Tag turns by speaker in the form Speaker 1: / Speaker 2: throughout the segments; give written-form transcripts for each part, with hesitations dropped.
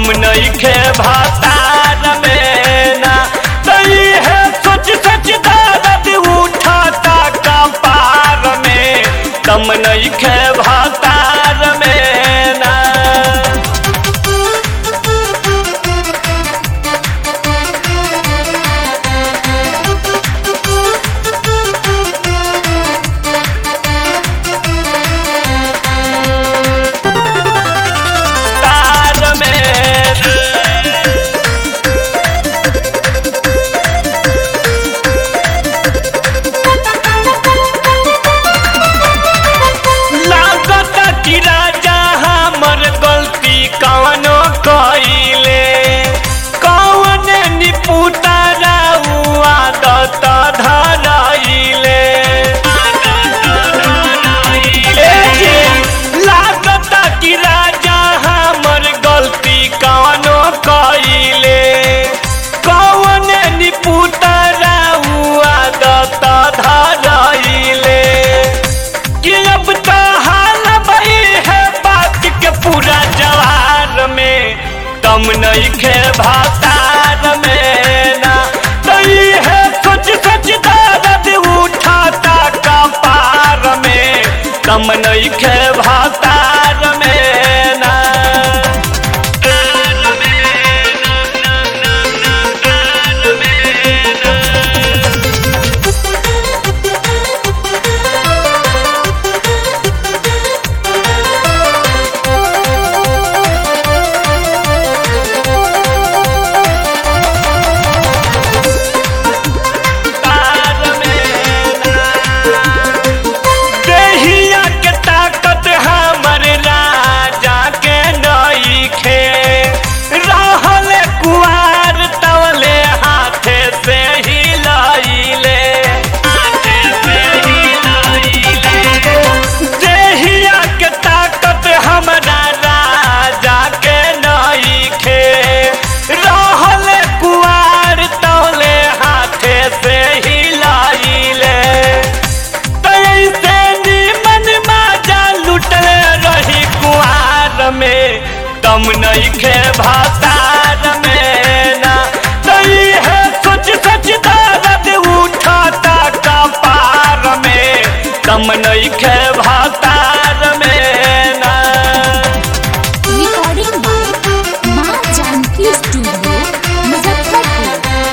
Speaker 1: दम नइखे भातार में ना। तई है सोच सोच दर्द उठाता कपार में, दम नइखे भातार में ना। कवनो कइले कौन निपुतारा आदत धरइले, लागत कि राजा हमर गलती कवनो कइले कौन निपुतारा आदत धरइले। कि अब तो हाल भई है बात के पूरा जवार में, दम नइखे भातार में ना। तई है सोच सोच दर्द उठाता कपार में, दम नइखे भातार में ना। दम नइखे भातार में ना। तई है सोच सोच दर्द उठाता कपार में, दम नइखे भातार में ना।
Speaker 2: रिकॉर्डिंग बाय मां जानकी स्टूडियो मुजफ्फरपुर।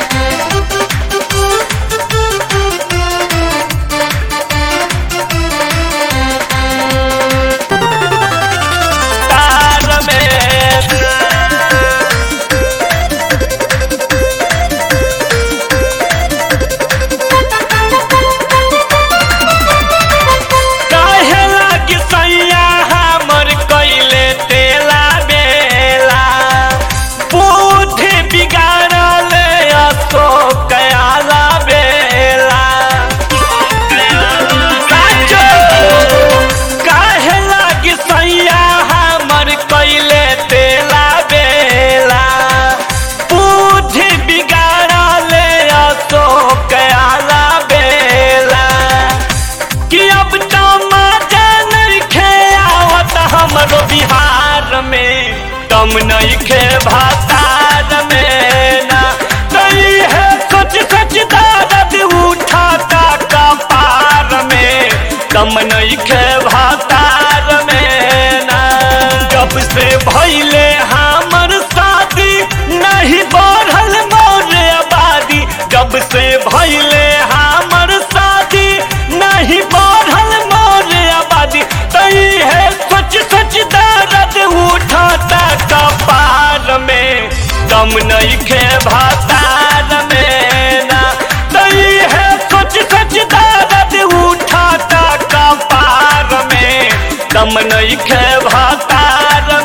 Speaker 2: बिहार में दम नइखे भातार में ना। तई है सोच सोच दर्द उठाता कपार में, दम नइखे भातार में ना। जब से भइले हमर शादी नहीं बढ़ल मोर आबादी, जब से भइले हमर शादी नहीं बढ़ल मोर आबादी। तई है सोच सोच दर्द उठाता कपार में, दम नइखे भातार में ना। तई है सोच सोच दर्द उठाता कपार में, दम नइखे भातार